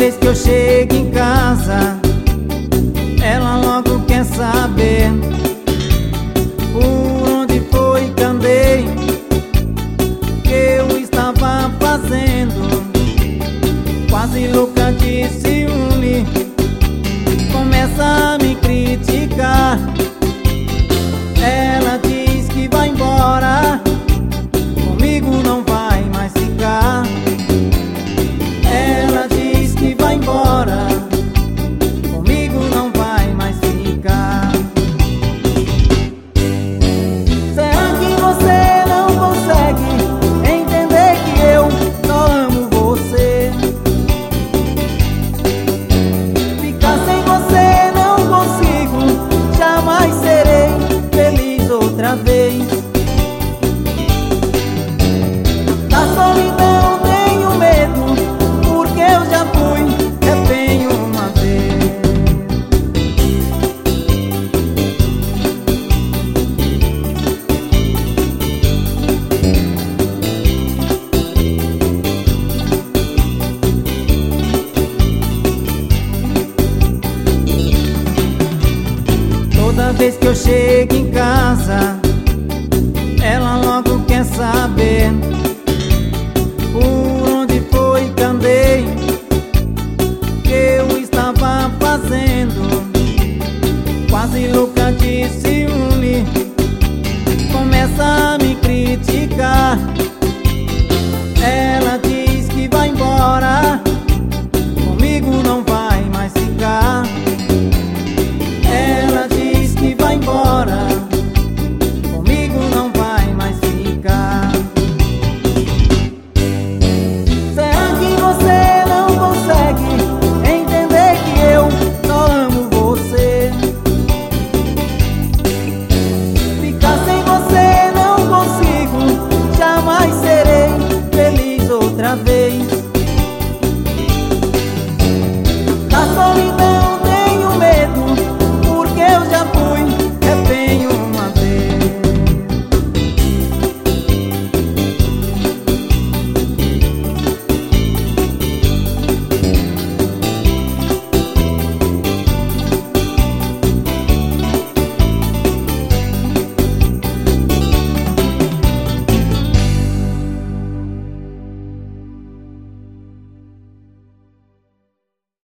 vez que eu chego em casa, ela logo quer saber por onde foi que andei, que eu estava fazendo. Quase louca de ciúme, começa a me criticar. Ela diz que vai embora, comigo não vai mais ficar. Ela diz que vai embora, comigo não vai mais ficar. Será que você não consegue entender que eu só amo você? Ficar sem você não consigo, jamais serei feliz outra vez. Da solidão tenho medo, porque eu já fui refém uma vez. Toda vez que eu chego em casa,